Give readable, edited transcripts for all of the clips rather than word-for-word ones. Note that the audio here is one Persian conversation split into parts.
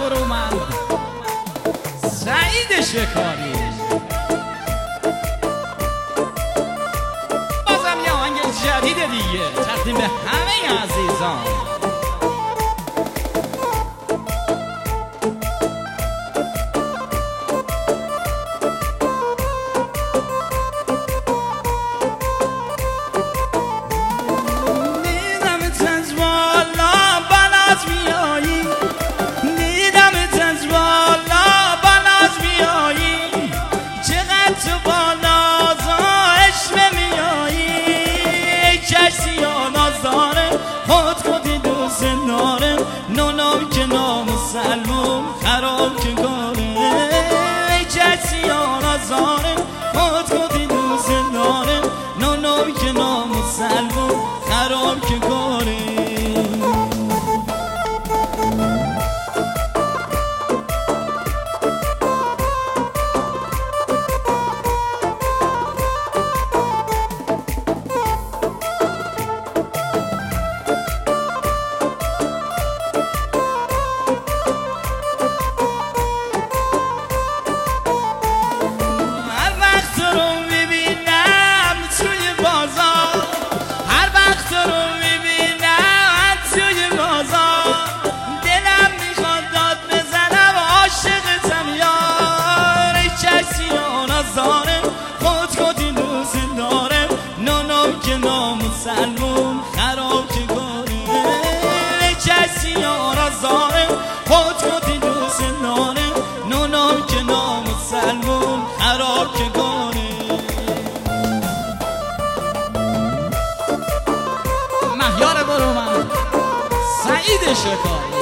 برومند سعید شکاری. بازم یه آهنگ جدید دیگه تقدیم به همه عزیزان. نونم که نامسلمون خراب که گاره ای کسی آن ازاره خود کدی دوست داره نونم که نامسلمون خراب که گاره. سلمون خراب که گاره کسی آن زاره خود کدی دوست داره نونم که نام سلمون خراب که گاره. مهیار برومند سعید شکاری.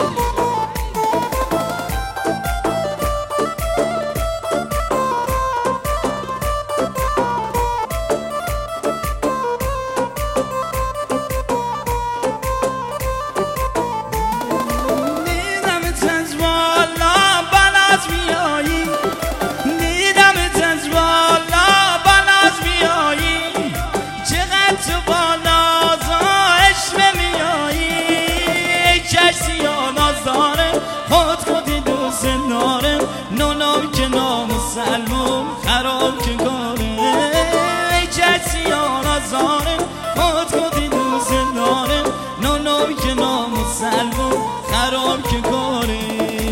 خود کدی دوست داره نونم که نام سلمون خراب که گاره ای کسی آن ازاره خود کدی دوست داره نونم که نام سلمون خراب که گاره.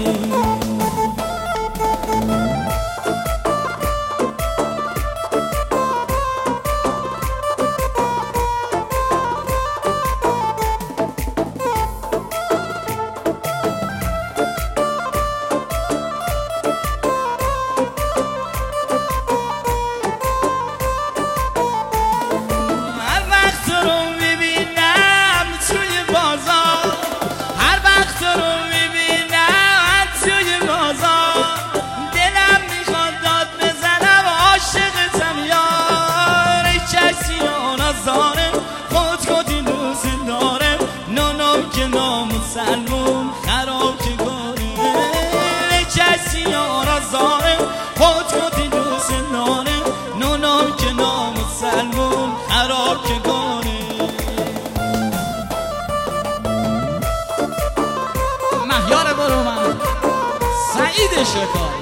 خود کدی دوست داره نونم که نام سلمون خراب که گاره کسی آن ازاره خود کدی دوست داره نونم که نام سلمون خراب که گاره. مهیار برومند سعید شکاری.